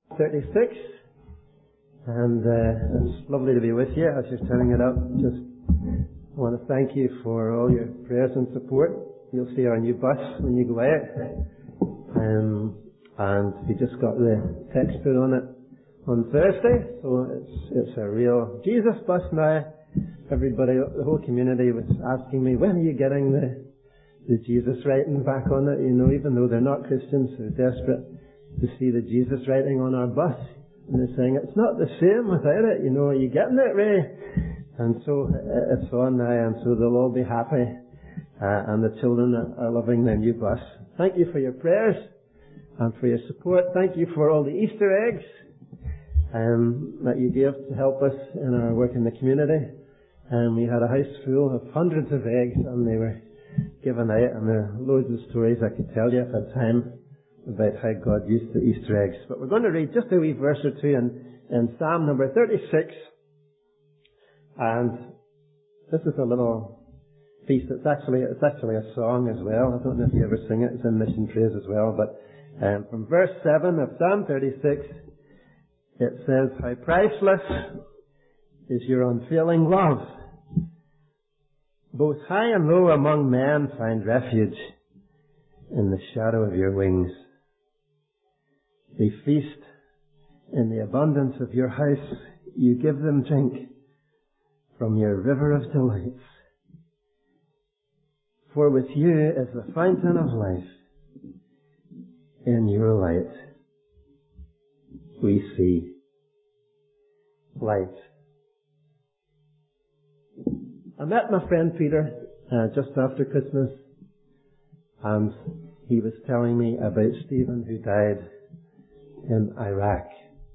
36, and it's lovely to be with you as you're turning it up. Just want to thank you for all your prayers and support. You'll see our new bus when you go out, and we just got the text put on it on Thursday, so it's a real Jesus bus now. Everybody, the whole community was asking me, when are you getting the Jesus writing back on it? You know, even though they're not Christians, they're desperate to see the Jesus writing on our bus. And they're saying, it's not the same without it. You know, are you getting it, Ray? And so it's on now, and so they'll all be happy. And the children are loving their new bus. Thank you for your prayers and for your support. Thank you for all the Easter eggs that you gave to help us in our work in the community. And we had a house full of hundreds of eggs, and they were given out, and there are loads of stories I could tell you if I had time about how God used the Easter eggs. But we're going to read just a wee verse or two in Psalm number 36. And this is a little piece that's actually a song as well. I don't know if you ever sing it. It's in Mission Praise as well. But from verse 7 of Psalm 36, it says, how priceless is your unfailing love. Both high and low among men find refuge in the shadow of your wings. They feast in the abundance of your house. You give them drink from your river of delights. For with you is the fountain of life. In your light we see light. I met my friend Peter just after Christmas, and he was telling me about Stephen, who died in Iraq.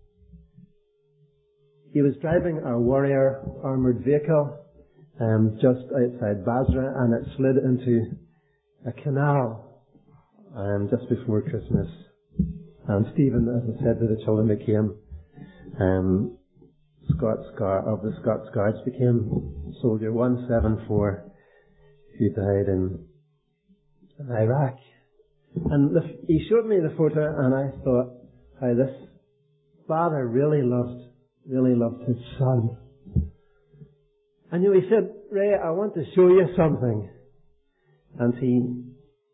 He was driving a Warrior armoured vehicle just outside Basra, and it slid into a canal just before Christmas. And Stephen, as I said to the children, became of the Scots Guards, became Soldier 174, who died in Iraq. And he showed me the photo, and I thought how this father really loved his son. And he said, Ray, I want to show you something. And he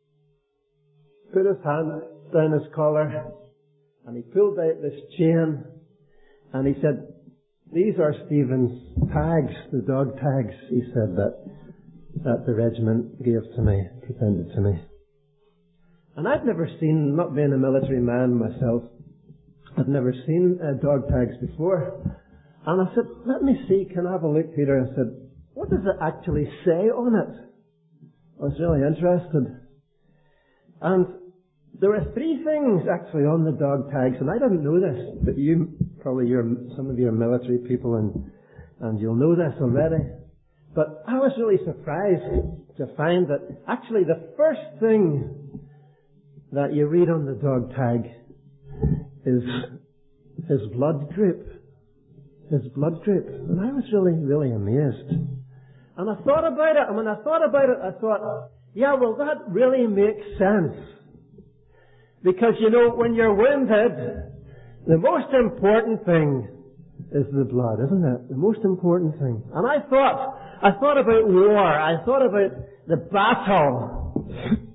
put his hand down his collar, and he pulled out this chain, and he said, these are Stephen's tags, the dog tags, he said, that the regiment gave to me, presented to me. And I'd never seen, not being a military man myself, I'd never seen dog tags before. And I said, let me see, can I have a look, Peter? I said, what does it actually say on it? I was really interested. And there were three things actually on the dog tags, and I didn't know this, but some of you are military people, and you'll know this already. But I was really surprised to find that actually the first thing that you read on the dog tag is his blood group. His blood group. And I was really amazed. And I thought about it, and when I thought about it, I thought, yeah, well, that really makes sense. Because, you know, when you're wounded, the most important thing is the blood, isn't it? The most important thing. And I thought about war. I thought about the battle.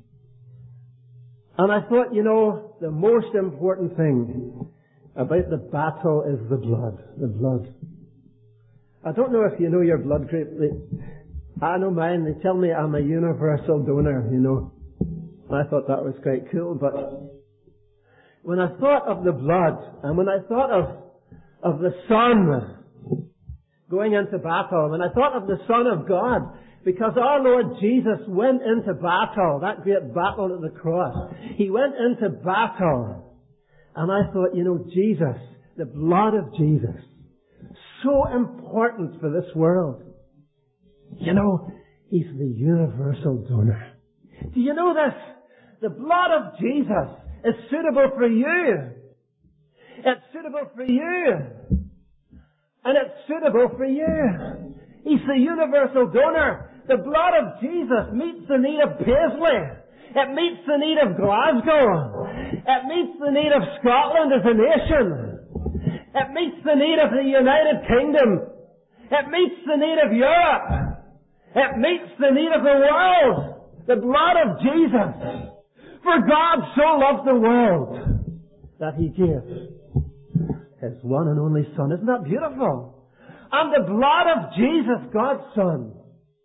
And I thought, you know, the most important thing about the battle is the blood. The blood. I don't know if you know your blood group. I know mine. They tell me I'm a universal donor, you know. I thought that was quite cool, but when I thought of the blood, and when I thought of the Son going into battle, when I thought of the Son of God, because our Lord Jesus went into battle, that great battle at the cross, He went into battle, and I thought, you know, Jesus, the blood of Jesus, so important for this world. You know, He's the universal donor. Do you know this? The blood of Jesus is suitable for you. It's suitable for you. And it's suitable for you. He's the universal donor. The blood of Jesus meets the need of Paisley. It meets the need of Glasgow. It meets the need of Scotland as a nation. It meets the need of the United Kingdom. It meets the need of Europe. It meets the need of the world. The blood of Jesus. For God so loved the world that He gave His one and only Son. Isn't that beautiful? And the blood of Jesus, God's Son,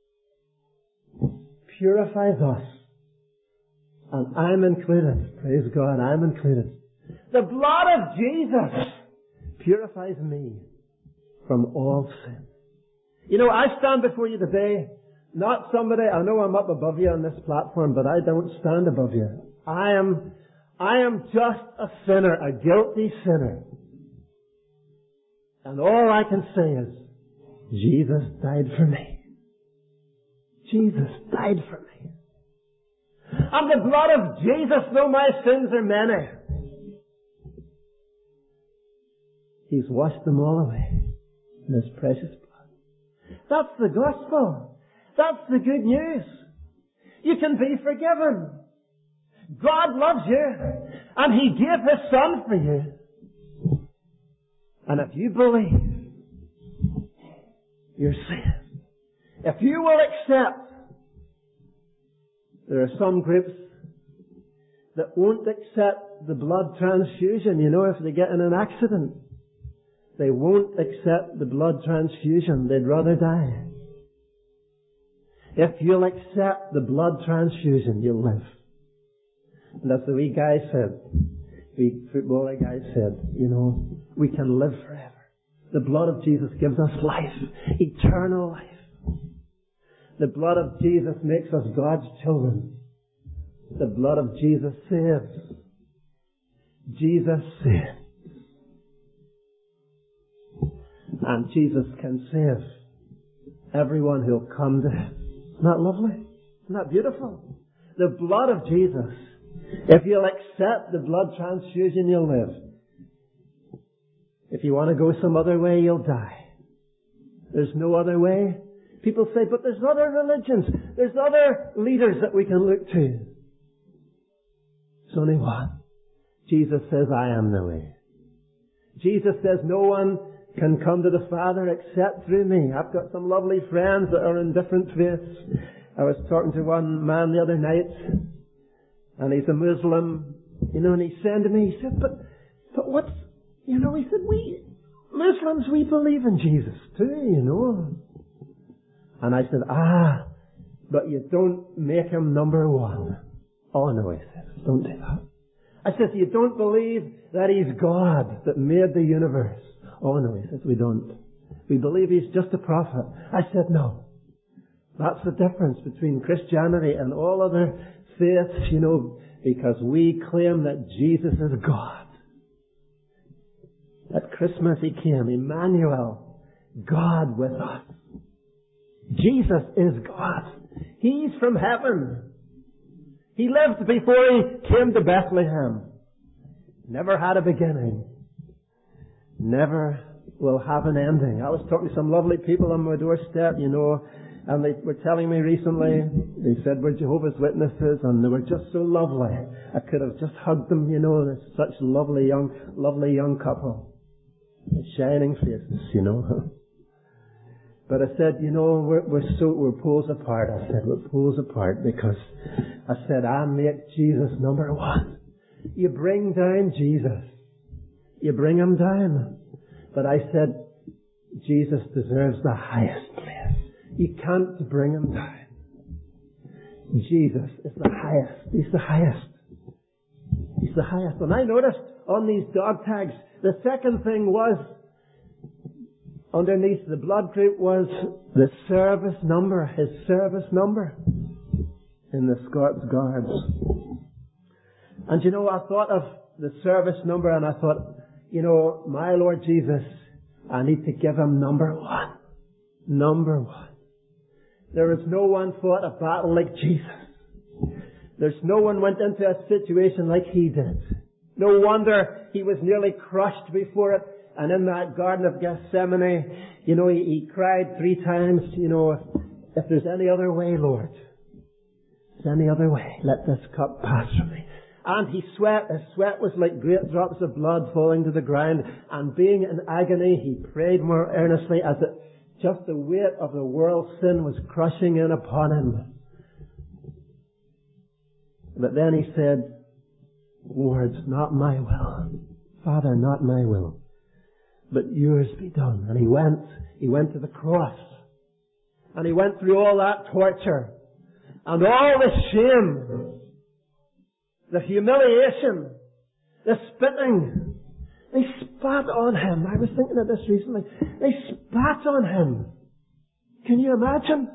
purifies us. And I'm included. Praise God, I'm included. The blood of Jesus purifies me from all sin. You know, I stand before you today, not somebody, I know I'm up above you on this platform, but I don't stand above you. I am just a sinner, a guilty sinner. And all I can say is, Jesus died for me. Jesus died for me. And the blood of Jesus, though my sins are many, He's washed them all away in His precious blood. That's the gospel. That's the good news. You can be forgiven. God loves you, and He gave His Son for you. And if you believe, you're saved. If you will accept, there are some groups that won't accept the blood transfusion. You know, if they get in an accident, they won't accept the blood transfusion. They'd rather die. If you'll accept the blood transfusion, you'll live. And as the wee guy said, the footballer guy said, you know, we can live forever. The blood of Jesus gives us life, eternal life. The blood of Jesus makes us God's children. The blood of Jesus saves. Jesus saves. And Jesus can save everyone who'll come to Him. Isn't that lovely? Isn't that beautiful? The blood of Jesus. If you'll accept the blood transfusion, you'll live. If you want to go some other way, you'll die. There's no other way. People say, but there's other religions. There's other leaders that we can look to. There's only one. Jesus says, I am the way. Jesus says, no one can come to the Father except through me. I've got some lovely friends that are in different faiths. I was talking to one man the other night, and he's a Muslim, you know, and he said to me, he said, but what's, you know, he said, we Muslims, we believe in Jesus too, you know. And I said, but you don't make Him number one. Oh no, he says, don't do that. I said, you don't believe that He's God that made the universe. Oh no, he says, we don't. We believe He's just a prophet. I said, no. That's the difference between Christianity and all other faiths, you know, because we claim that Jesus is God. At Christmas He came, Emmanuel, God with us. Jesus is God. He's from heaven. He lived before He came to Bethlehem. Never had a beginning. Never will have an ending. I was talking to some lovely people on my doorstep, you know, and they were telling me recently, they said we're Jehovah's Witnesses, and they were just so lovely. I could have just hugged them, you know, they're such lovely young couple. Shining faces, you know. But I said, you know, we're poles apart. I said, we're poles apart because I said, I make Jesus number one. You bring down Jesus. You bring Him down. But I said, Jesus deserves the highest place. You can't bring Him down. Jesus is the highest. He's the highest. He's the highest. And I noticed on these dog tags, the second thing was, underneath the blood group was the service number, his service number in the Scots Guards. And you know, I thought of the service number and I thought, you know, my Lord Jesus, I need to give Him number one. Number one. There is no one fought a battle like Jesus. There's no one went into a situation like He did. No wonder He was nearly crushed before it. And in that Garden of Gethsemane, you know, he cried 3 times, you know, if there's any other way, Lord, if there's any other way, let this cup pass from me. And his sweat was like great drops of blood falling to the ground. And being in agony, he prayed more earnestly as just the weight of the world's sin was crushing in upon him. But then he said, Lord, not my will. Father, not my will, but yours be done. And he went to the cross. And he went through all that torture. And all the shame. The humiliation. The spitting. They spat on him. I was thinking of this recently. They spat on him. Can you imagine?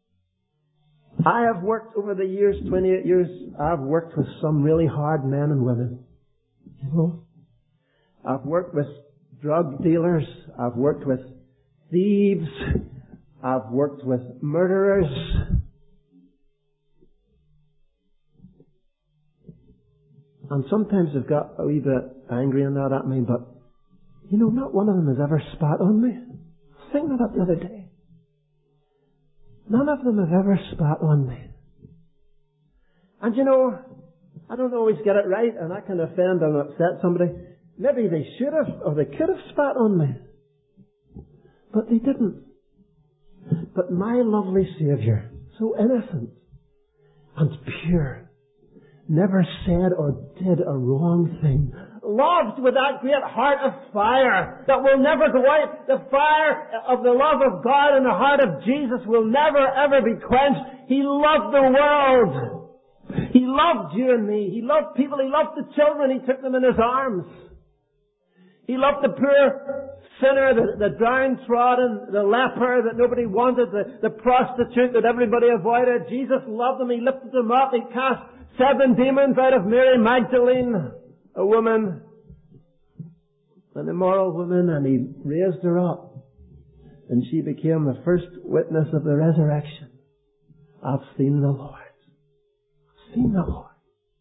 I have worked over the years, 28 years, I've worked with some really hard men and women. You know? I've worked with drug dealers. I've worked with thieves. I've worked with murderers. And sometimes they've got a wee bit angry and that at me, but, you know, not one of them has ever spat on me. I was thinking of that the other day. None of them have ever spat on me. And you know, I don't always get it right, and I can offend and upset somebody. Maybe they should have, or they could have spat on me. But they didn't. But my lovely Saviour, so innocent and pure, never said or did a wrong thing. Loved with that great heart of fire that will never go out. The fire of the love of God in the heart of Jesus will never ever be quenched. He loved the world. He loved you and me. He loved people. He loved the children. He took them in His arms. He loved the poor sinner, the downtrodden, the leper that nobody wanted, the prostitute that everybody avoided. Jesus loved them. He lifted them up. He cast 7 demons out of Mary Magdalene, a woman, an immoral woman, and He raised her up. And she became the first witness of the resurrection. I've seen the Lord. I've seen the Lord.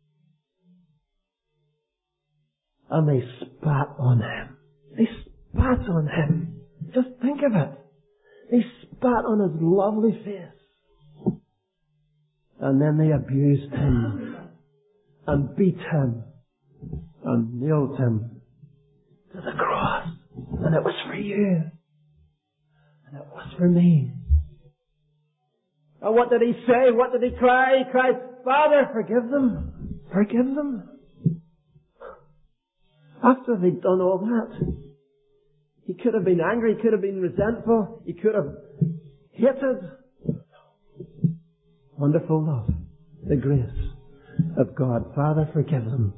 And they spat on Him. They spat on Him. Just think of it. They spat on His lovely face. And then they abused Him. And beat Him. And nailed Him to the cross. And it was for you. And it was for me. And what did He say? What did He cry? He cried, Father, forgive them. Forgive them. After they'd done all that, He could have been angry, He could have been resentful, He could have hated. Wonderful love, the grace of God. Father, forgive them,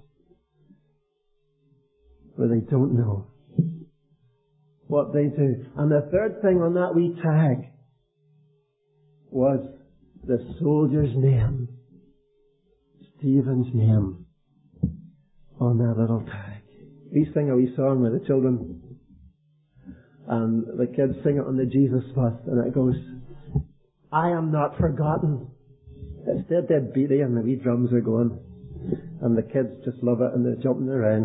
for they don't know what they do. And the third thing on that wee tag was the soldier's name, Stephen's name, on that little tag. We sing a wee song with the children, and the kids sing it on the Jesus bus, and it goes, I am not forgotten. It's dead, dead beaty, and the wee drums are going, and the kids just love it, and they're jumping around.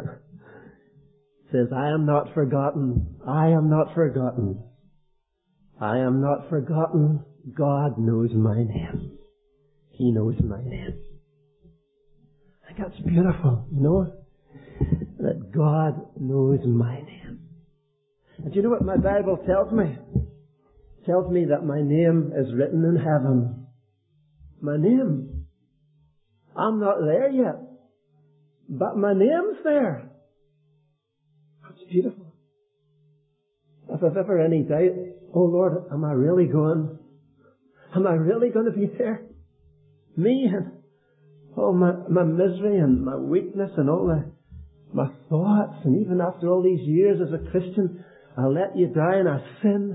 It says, I am not forgotten. I am not forgotten. I am not forgotten. God knows my name. He knows my name. I think that's beautiful, you know? That God knows my name. And do you know what my Bible tells me? It tells me that my name is written in heaven. My name. I'm not there yet. But my name's there. That's beautiful. If I've ever any doubt, oh Lord, am I really going? Am I really going to be there? Me and all my misery and my weakness and all my thoughts, and even after all these years as a Christian, I let you down, I sin.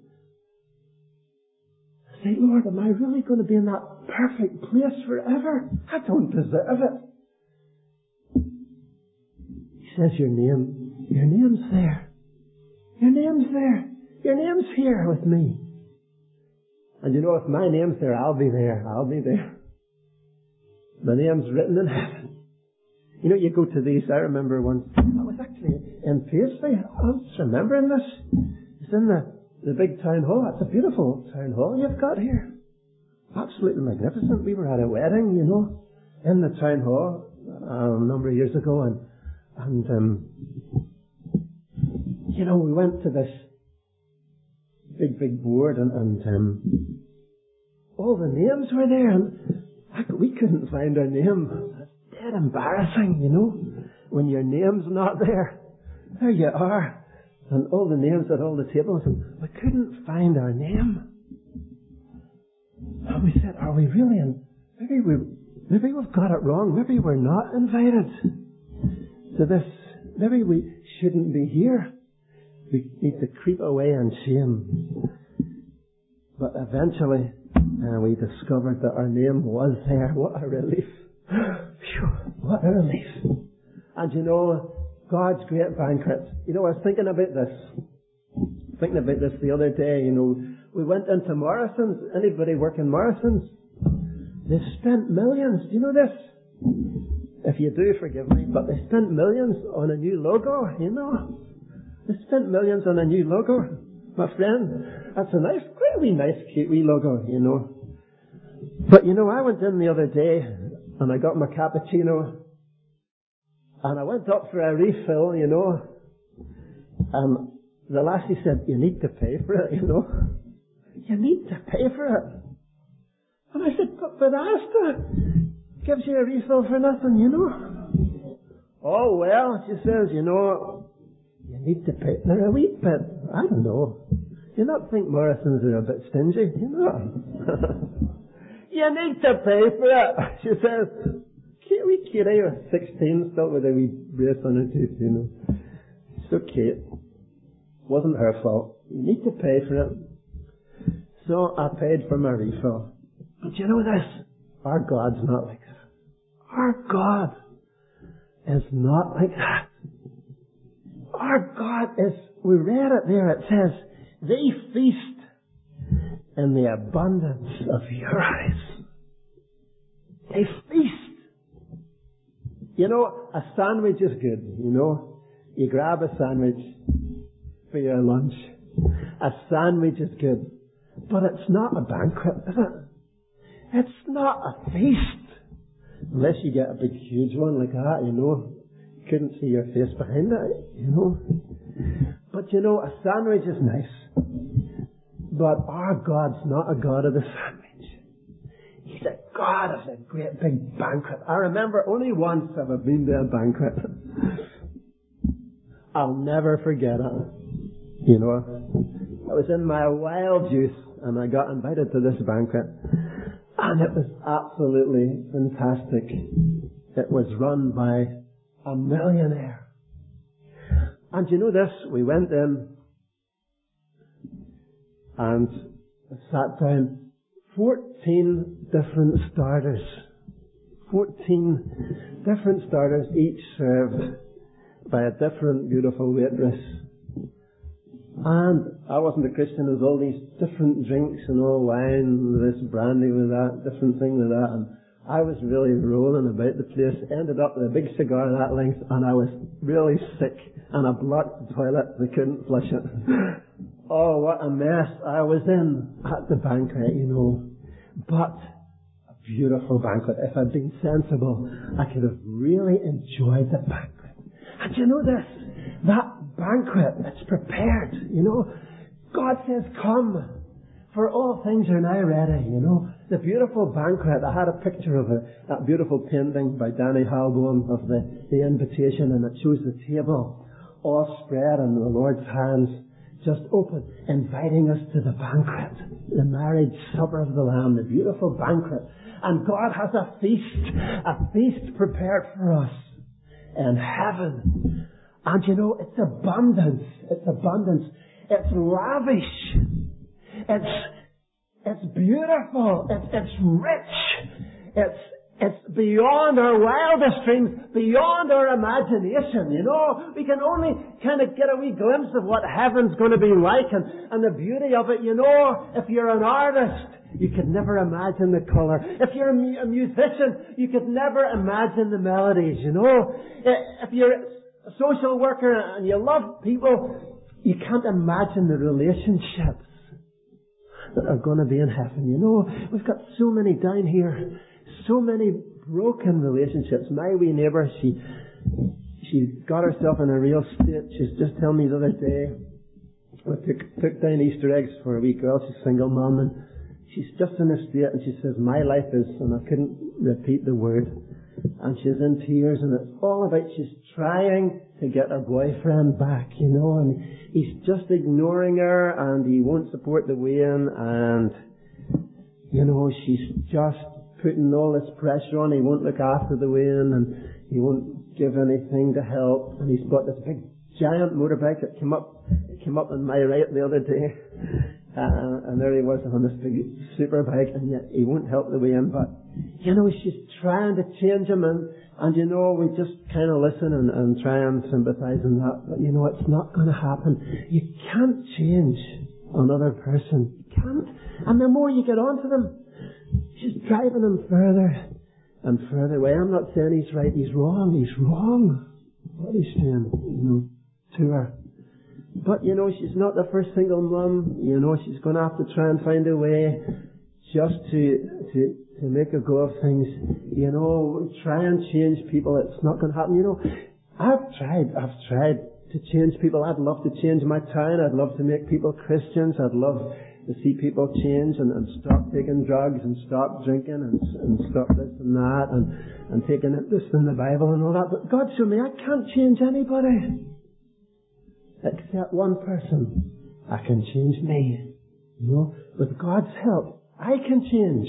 I say, Lord, am I really going to be in that perfect place forever? I don't deserve it. He says, your name's there. Your name's there. Your name's here with me. And you know, if my name's there, I'll be there. I'll be there. My name's written in heaven. You know, you go to these, I remember once, I was actually in Paisley, I was remembering this. It's in the big town hall. It's a beautiful town hall you've got here. Absolutely magnificent. We were at a wedding, you know, in the town hall. a number of years ago, and we went to this big board, and all the names were there, and we couldn't find our name. It's dead embarrassing, when your name's not there. There you are. And all the names at all the tables, and we couldn't find our name. And we said, are we really in? Maybe we've got it wrong. Maybe we're not invited to this. Maybe we shouldn't be here. We need to creep away in shame. But eventually, we discovered that our name was there. What a relief. Phew, what a relief. And God's great banquet. I was thinking about this the other day. We went into Morrison's. Anybody work in Morrison's? They spent millions. Do you know this? If you do, forgive me, but they spent millions on a new logo, They spent millions on a new logo. My friend, that's a cute wee logo, But I went in the other day and I got my cappuccino and I went up for a refill, and the lassie said, you need to pay for it, You need to pay for it. And I said, but Asda gives you a refill for nothing, Oh, well, she says, you need to pay. They're a wee bit, I don't know. You not think Morrison's are a bit stingy, You need to pay for it, she says. Wee Kitty was 16, still with a wee brace on her teeth, So cute. Wasn't her fault. You need to pay for it. So I paid for my refill. But you know this? Our God's not like that. Our God is not like that. Our God is, we read it there, it says, they feast in the abundance of your eyes. They feast. A sandwich is good, You grab a sandwich for your lunch. A sandwich is good. But it's not a banquet, is it? It's not a feast. Unless you get a big, huge one like that, You couldn't see your face behind it, But a sandwich is nice. But our God's not a God of the sandwich. He's a God of a great big banquet. I remember only once have I been to a banquet. I'll never forget it. I was in my wild youth and I got invited to this banquet. And it was absolutely fantastic. It was run by a millionaire. And this? We went in and sat down. 14 different starters. 14 different starters, each served by a different beautiful waitress. And I wasn't a Christian, there was all these different drinks and all wine, this brandy with that, different thing with that, and I was really rolling about the place, ended up with a big cigar that length, and I was really sick, and I blocked the toilet, they couldn't flush it. Oh, what a mess I was in at the banquet, But a beautiful banquet. If I'd been sensible, I could have really enjoyed the banquet. And this? That banquet, it's prepared, God says, come, for all things are now ready, The beautiful banquet, I had a picture of that beautiful painting by Danny Halboam of the invitation, and it shows the table all spread in the Lord's hands, just open, inviting us to the banquet, the marriage supper of the Lamb, the beautiful banquet. And God has a feast prepared for us in heaven. And it's abundance. It's abundance. It's lavish. It's beautiful. It's rich. It's beyond our wildest dreams, beyond our imagination, We can only kind of get a wee glimpse of what heaven's going to be like and the beauty of it, If you're an artist, you could never imagine the colour. If you're a musician, you could never imagine the melodies, If you're a social worker and you love people, you can't imagine the relationships that are going to be in heaven, We've got so many down here. So many broken relationships. My wee neighbour, she got herself in a real state. She's just telling me the other day, I took down Easter eggs for a wee girl. She's a single mum, and she's just in a state, and she says, my life is, and I couldn't repeat the word, and she's in tears, and it's all about she's trying to get her boyfriend back, and he's just ignoring her, and he won't support the wean, and, she's just putting all this pressure on. He won't look after the wean, and he won't give anything to help, and he's got this big giant motorbike that came up on my right the other day, and there he was on this big super bike, and yet he won't help the wean, but she's trying to change him, and we just kind of listen and try and sympathize in that, but it's not going to happen. You can't change another person. You can't. And the more you get onto them, she's driving him further and further away. I'm not saying he's right, he's wrong. He's wrong. What he's saying, to her. But, she's not the first single mum. She's going to have to try and find a way just to make a go of things. Try and change people. It's not going to happen. I've tried to change people. I'd love to change my town. I'd love to make people Christians. I'd love to see people change and stop taking drugs and stop drinking and stop this and that and taking interest in the Bible and all that. But God showed me I can't change anybody except one person. I can change me. With God's help, I can change.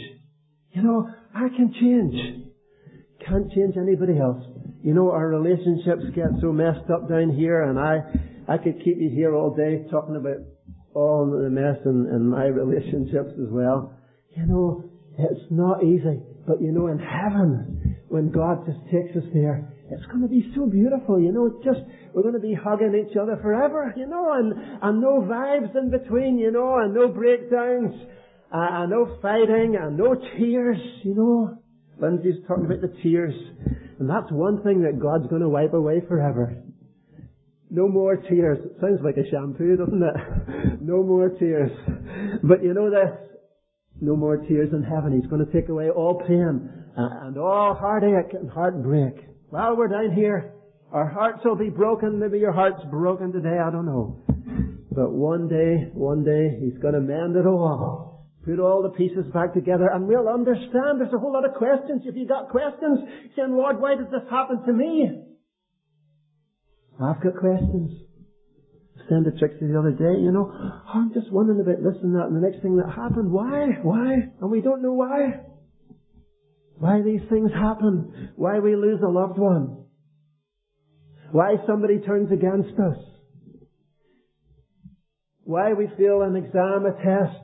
I can change. Can't change anybody else. Our relationships get so messed up down here, and I could keep you here all day talking about all the mess in my relationships as well. It's not easy. But in heaven, when God just takes us there, it's going to be so beautiful, we're going to be hugging each other forever, and no vibes in between, and no breakdowns, and no fighting, and no tears, Lindsay's talking about the tears, and that's one thing that God's going to wipe away forever. No more tears. It sounds like a shampoo, doesn't it? No more tears. But this, no more tears in heaven. He's going to take away all pain and all heartache and heartbreak. While we're down here, our hearts will be broken. Maybe your heart's broken today, I don't know. But one day, He's going to mend it all. Put all the pieces back together, and we'll understand. There's a whole lot of questions. If you got questions, saying, Lord, why did this happen to me? I've got questions. I was saying to Trixie the other day, I'm just wondering about this and that, and the next thing that happened, why? And we don't know why. Why these things happen. Why we lose a loved one. Why somebody turns against us. Why we fail an exam, a test.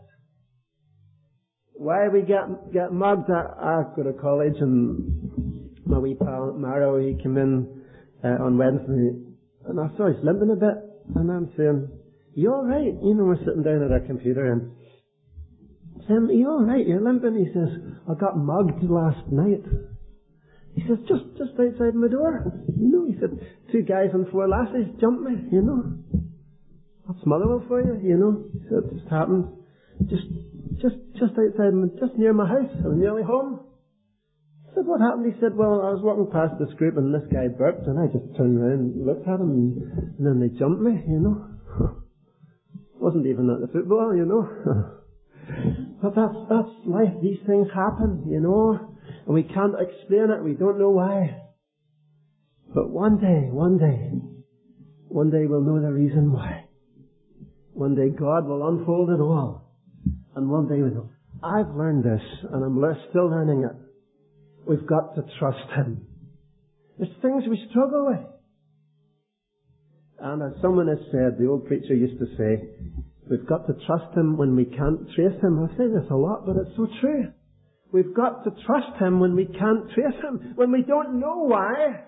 Why we get mugged. I go to college, and my wee pal Maro, he came in on Wednesday, and I saw he's limping a bit, and I'm saying, you alright? We're sitting down at our computer, and saying, are you alright? You're limping? He says, I got mugged last night. He says, just outside my door. He said, 2 guys and 4 lassies jumped me, That's Motherwell for you, He said, it just happened. Just outside, just near my house. I was nearly home. I said, what happened? He said, well, I was walking past this group and this guy burped, and I just turned around and looked at him, and then they jumped me, Wasn't even at the football, But that's life. These things happen, and we can't explain it. We don't know why. But one day we'll know the reason why. One day God will unfold it all. And one day we'll know. I've learned this, and I'm still learning it. We've got to trust Him. There's things we struggle with. And as someone has said, the old preacher used to say, we've got to trust Him when we can't trace Him. I say this a lot, but it's so true. We've got to trust Him when we can't trace Him, when we don't know why.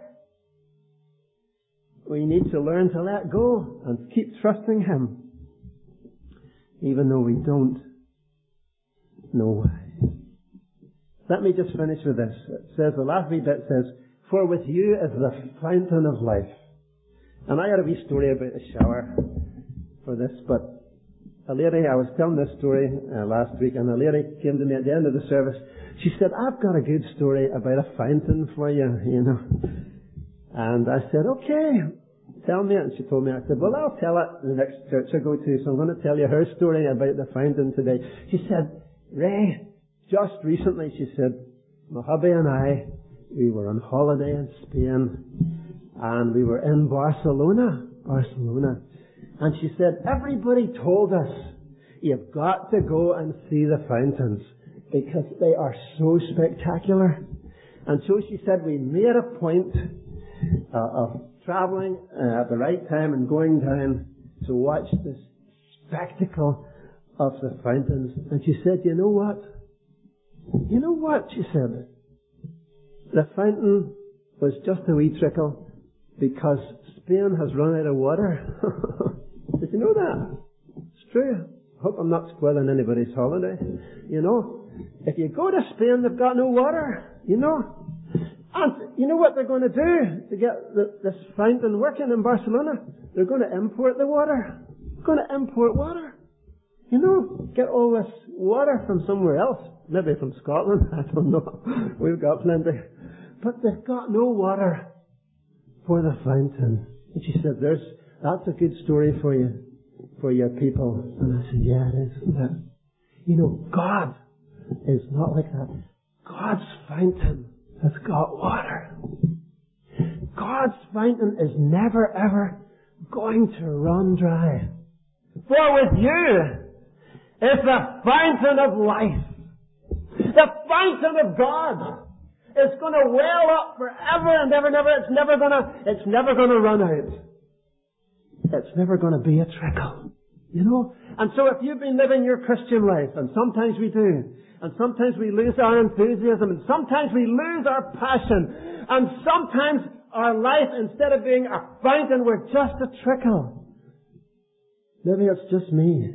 We need to learn to let go and keep trusting Him, even though we don't know why. Let me just finish with this. It says, the last wee bit says, for with you is the fountain of life. And I had a wee story about a shower for this, but a lady, I was telling this story last week, and a lady came to me at the end of the service, She said, I've got a good story about a fountain for you, And I said, okay, tell me it. And she told me, I said, well, I'll tell it the next church I go to, so I'm going to tell you her story about the fountain today. She said, Ray, just recently, she said, my hubby and I, we were on holiday in Spain, and we were in Barcelona. And she said, everybody told us, you've got to go and see the fountains, because they are so spectacular. And so she said, we made a point of traveling at the right time and going down to watch this spectacle of the fountains. And she said, you know what? She said, the fountain was just a wee trickle because Spain has run out of water. Did you know that? It's true. I hope I'm not spoiling anybody's holiday. If you go to Spain, they've got no water, And you know what they're going to do to get this fountain working in Barcelona? They're going to import the water. They're going to import water. Get all this water from somewhere else. Maybe from Scotland. I don't know. We've got plenty. But they've got no water for the fountain. And she said, that's a good story for you, for your people. And I said, yeah, it is, isn't it? God is not like that. God's fountain has got water. God's fountain is never ever going to run dry. For with you is the fountain of life. The fountain of God is going to well up forever and ever and ever. It's never going to run out. It's never going to be a trickle. And so if you've been living your Christian life, and sometimes we do, and sometimes we lose our enthusiasm, and sometimes we lose our passion, and sometimes our life, instead of being a fountain, we're just a trickle. Maybe it's just me,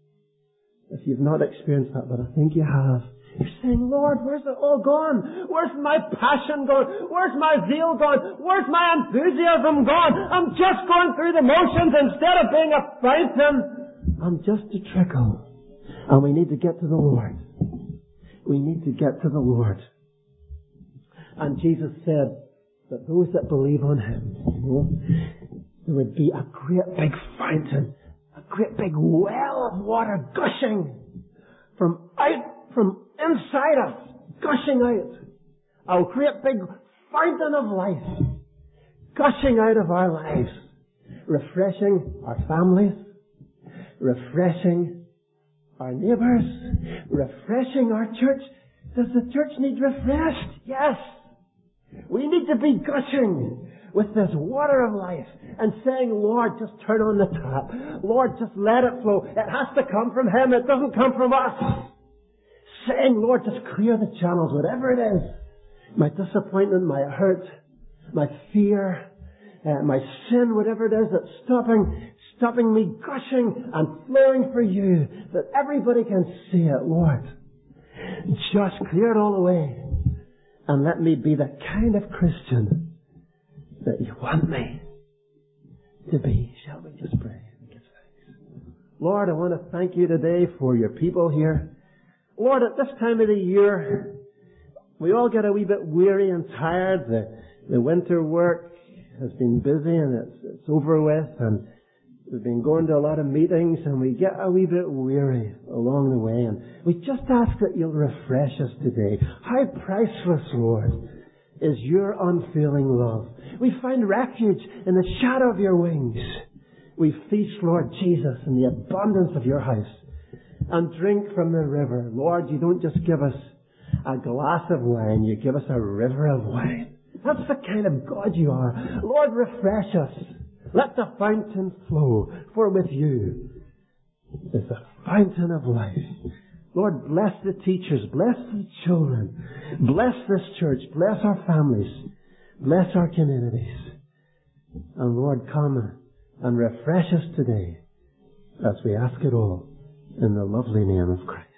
if you've not experienced that, but I think you have. You're saying, Lord, where's it all gone? Where's my passion gone? Where's my zeal gone? Where's my enthusiasm gone? I'm just going through the motions instead of being a fountain. I'm just a trickle. And we need to get to the Lord. We need to get to the Lord. And Jesus said that those that believe on Him, there would be a great big fountain, a great big well of water gushing from inside us, gushing out. A great big fountain of life, gushing out of our lives, refreshing our families, refreshing our neighbours, refreshing our church. Does the church need refreshed? Yes. We need to be gushing with this water of life and saying, Lord, just turn on the tap. Lord, just let it flow. It has to come from Him. It doesn't come from us. Saying, Lord, just clear the channels, whatever it is. My disappointment, my hurt, my fear, my sin, whatever it is that's stopping me gushing and flowing for You, that everybody can see it, Lord. Just clear it all away and let me be the kind of Christian that You want me to be. Shall we just pray and give thanks? Lord, I want to thank You today for Your people here. Lord, at this time of the year, we all get a wee bit weary and tired. The winter work has been busy and it's over with, and we've been going to a lot of meetings and we get a wee bit weary along the way, and we just ask that You'll refresh us today. How priceless, Lord, is Your unfailing love. We find refuge in the shadow of Your wings. We feast, Lord Jesus, in the abundance of Your house and drink from the river. Lord, You don't just give us a glass of wine, You give us a river of wine. That's the kind of God You are. Lord, refresh us. Let the fountain flow, for with You is the fountain of life. Lord, bless the teachers, bless the children, bless this church, bless our families, bless our communities. And Lord, come and refresh us today as we ask it all in the lovely name of Christ.